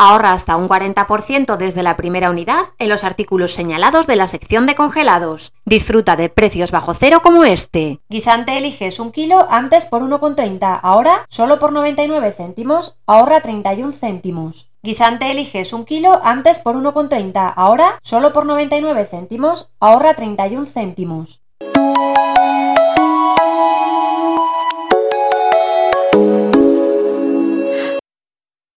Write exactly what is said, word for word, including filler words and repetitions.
Ahorra hasta un cuarenta por ciento desde la primera unidad en los artículos señalados de la sección de congelados. Disfruta de precios bajo cero como este. Guisante eliges un kilo antes por uno con treinta, ahora solo por noventa y nueve céntimos, ahorra treinta y un céntimos. Guisante eliges un kilo antes por uno con treinta, ahora solo por noventa y nueve céntimos, ahorra treinta y un céntimos.